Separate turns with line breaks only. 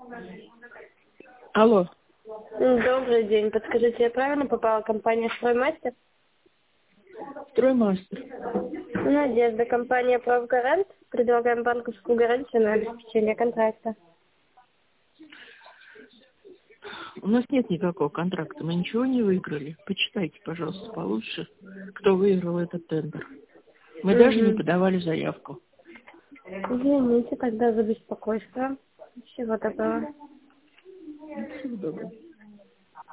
Алло.
Добрый день. Подскажите, я правильно попала в компанию «Строймастер»?
Строймастер.
Надежда, компания «Правгарант». Предлагаем банковскую гарантию на обеспечение контракта.
У нас нет никакого контракта, мы ничего не выиграли. Почитайте, пожалуйста, получше, кто выиграл этот тендер. Мы даже не подавали заявку.
Извините тогда за беспокойство. Всего доброго.
Всего доброго.